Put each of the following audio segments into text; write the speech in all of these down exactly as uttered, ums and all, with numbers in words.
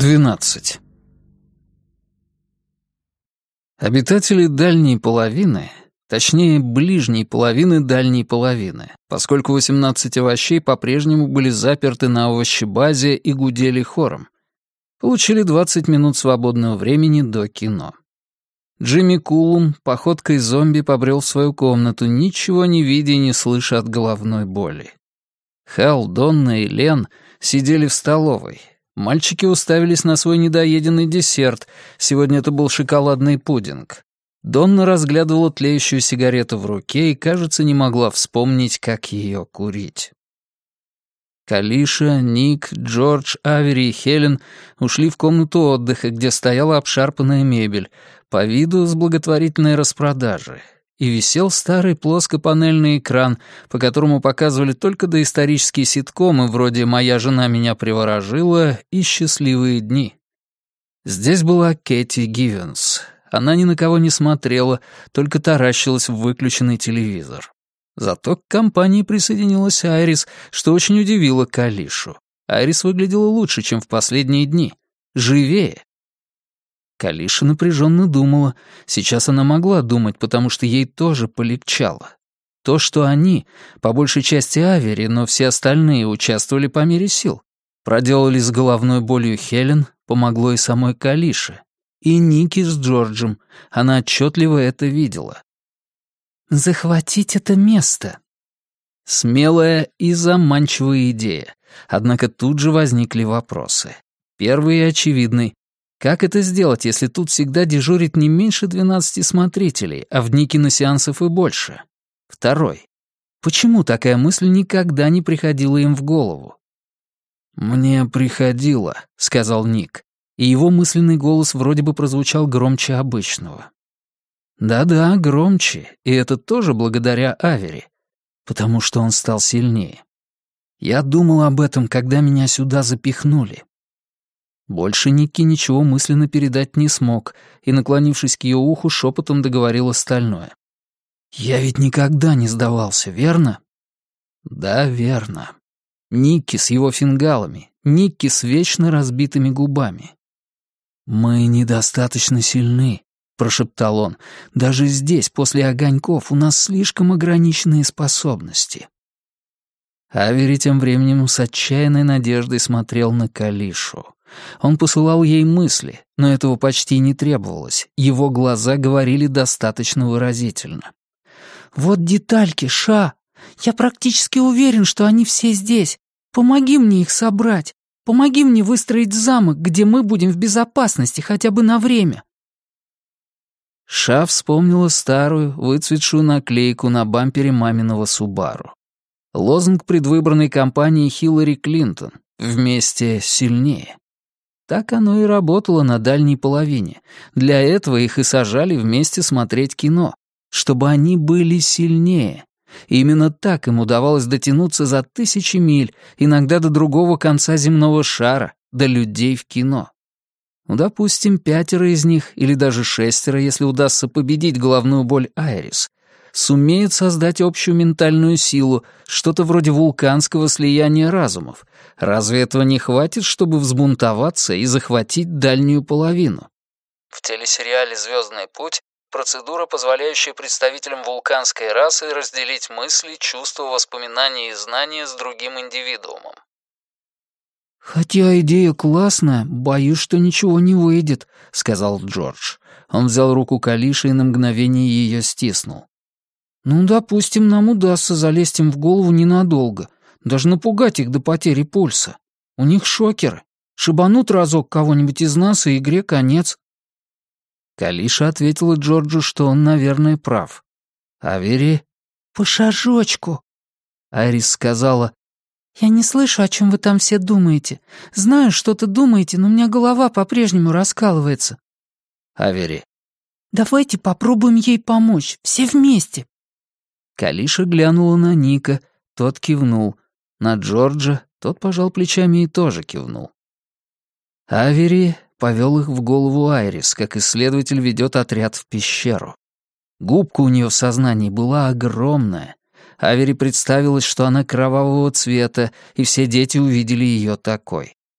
двенадцать. Обитатели дальней половины, точнее, ближней половины дальней половины, поскольку восемнадцать овощей по-прежнему были заперты на овощебазе и гудели хором, получили двадцать минут свободного времени до кино. Джимми Кулум походкой зомби побрел в свою комнату, ничего не видя и не слыша от головной боли. Хэл, Донна и Лен сидели в столовой. Мальчики уставились на свой недоеденный десерт. Сегодня это был шоколадный пудинг. Донна разглядывала тлеющую сигарету в руке и, кажется, не могла вспомнить, как ее курить. Калиша, Ник, Джордж, Авери и Хелен ушли в комнату отдыха, где стояла обшарпанная мебель, по виду с благотворительной распродажи, и висел старый плоскопанельный экран, по которому показывали только доисторические ситкомы вроде «Моя жена меня приворожила» и «Счастливые дни». Здесь была Кэти Гивенс. Она ни на кого не смотрела, только таращилась в выключенный телевизор. Зато к компании присоединилась Айрис, что очень удивило Калишу. Айрис выглядела лучше, чем в последние дни. Живее. Калиша напряженно думала. Сейчас она могла думать, потому что ей тоже полегчало. То, что они, по большей части Авери, но все остальные участвовали по мере сил, проделали с головной болью Хелен, помогло и самой Калише. И Ники с Джорджем. Она отчетливо это видела. «Захватить это место». Смелая и заманчивая идея. Однако тут же возникли вопросы. Первый и очевидный. Как это сделать, если тут всегда дежурит не меньше двенадцати смотрителей, а в дни киносеансов и больше? Второй. Почему такая мысль никогда не приходила им в голову? «Мне приходило», — сказал Ник, и его мысленный голос вроде бы прозвучал громче обычного. Да-да, громче, и это тоже благодаря Авери, потому что он стал сильнее. Я думал об этом, когда меня сюда запихнули. Больше Ники ничего мысленно передать не смог, и, наклонившись к ее уху, шепотом договорил остальное. «Я ведь никогда не сдавался, верно?» «Да, верно. Никки с его фингалами, Никки с вечно разбитыми губами». «Мы недостаточно сильны», — прошептал он. «Даже здесь, после огоньков, у нас слишком ограниченные способности». Авери тем временем с отчаянной надеждой смотрел на Калишу. Он посылал ей мысли, но этого почти не требовалось. Его глаза говорили достаточно выразительно. «Вот детальки, Ша. Я практически уверен, что они все здесь. Помоги мне их собрать. Помоги мне выстроить замок, где мы будем в безопасности хотя бы на время». Ша вспомнила старую, выцветшую наклейку на бампере маминого Субару. Лозунг предвыборной кампании Хиллари Клинтон «Вместе сильнее». Так оно и работало на дальней половине. Для этого их и сажали вместе смотреть кино, чтобы они были сильнее. И именно так им удавалось дотянуться за тысячи миль, иногда до другого конца земного шара, до людей в кино. Ну, допустим, пятеро из них, или даже шестеро, если удастся победить головную боль Айрис, сумеют создать общую ментальную силу, что-то вроде вулканского слияния разумов. Разве этого не хватит, чтобы взбунтоваться и захватить дальнюю половину? В телесериале «Звездный путь» процедура, позволяющая представителям вулканской расы разделить мысли, чувства, воспоминания и знания с другим индивидуумом. «Хотя идея классная, боюсь, что ничего не выйдет», — сказал Джордж. Он взял руку Калиши и на мгновение ее стиснул. «Ну, допустим, нам удастся залезть им в голову ненадолго, даже напугать их до потери пульса. У них шокеры. Шибанут разок кого-нибудь из нас, и игре конец». Калиша ответила Джорджу, что он, наверное, прав. Авери... «По шажочку». Айрис сказала: «Я не слышу, о чем вы там все думаете. Знаю, что-то думаете, но у меня голова по-прежнему раскалывается». Авери: «Давайте попробуем ей помочь, все вместе». Калиша глянула на Ника, тот кивнул. На Джорджа тот пожал плечами и тоже кивнул. Авери повел их в голову Айрис, как исследователь ведет отряд в пещеру. Губка у нее в сознании была огромная. Авери представилось, что она кровавого цвета, и все дети увидели ее такой.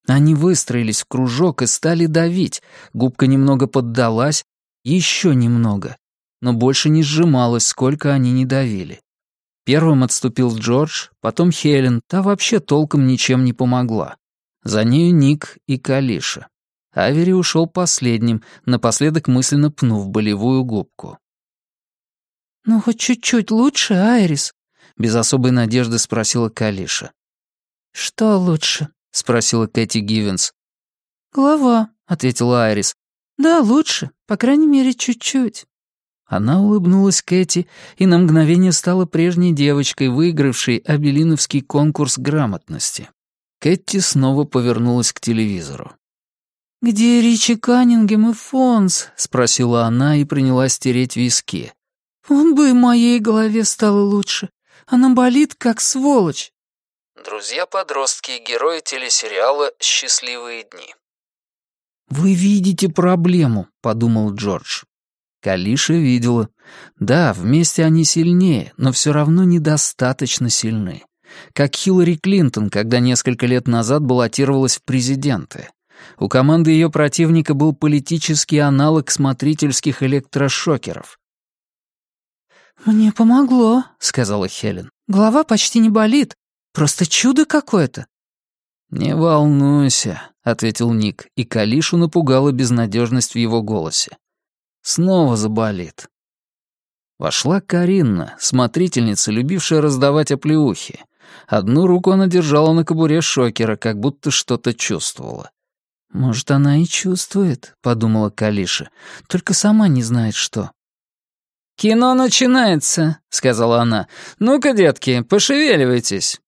Они выстроились в кружок и стали давить. Губка немного поддалась, еще немного, но больше не сжималась, сколько они ни давили. Первым отступил Джордж, потом Хелен, та вообще толком ничем не помогла. За нею Ник и Калиша. Авери ушел последним, напоследок мысленно пнув болевую губку. «Ну, хоть чуть-чуть лучше, Айрис?» — без особой надежды спросила Калиша. «Что лучше?» — спросила Кэти Гивенс. «Голова», — ответила Айрис. «Да, лучше, по крайней мере, чуть-чуть». Она улыбнулась Кэти и на мгновение стала прежней девочкой, выигравшей Абелиновский конкурс грамотности. Кэти снова повернулась к телевизору. «Где Ричи Каннингем и Фонс?» — спросила она и принялась тереть виски. «Он бы и моей голове стало лучше. Она болит, как сволочь». Друзья-подростки, герои телесериала «Счастливые дни». «Вы видите проблему», — подумал Джордж. Калиша видела. Да, вместе они сильнее, но все равно недостаточно сильны. Как Хиллари Клинтон, когда несколько лет назад баллотировалась в президенты. У команды ее противника был политический аналог смотрительских электрошокеров. «Мне помогло», — сказала Хелен. «Голова почти не болит. Просто чудо какое-то». «Не волнуйся», — ответил Ник, и Калишу напугала безнадежность в его голосе. «Снова заболит». Вошла Каринна, смотрительница, любившая раздавать оплеухи. Одну руку она держала на кобуре шокера, как будто что-то чувствовала. «Может, она и чувствует», — подумала Калиша, — «только сама не знает, что». «Кино начинается», — сказала она. «Ну-ка, детки, пошевеливайтесь».